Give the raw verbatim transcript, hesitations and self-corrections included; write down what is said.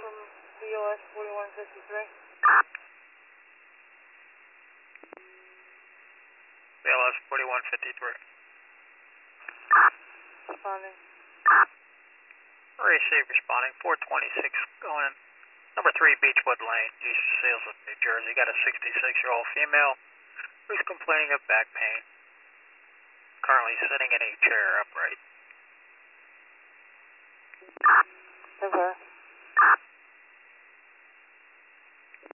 from B O S forty-one fifty-three. B L S forty-one fifty-three. Responding. Receive responding, four twenty-six going in. Number three, Beechwood Lane, East Salesforce, New Jersey. Got a sixty-six-year-old female who's complaining of back pain. Currently sitting in a chair upright. Okay.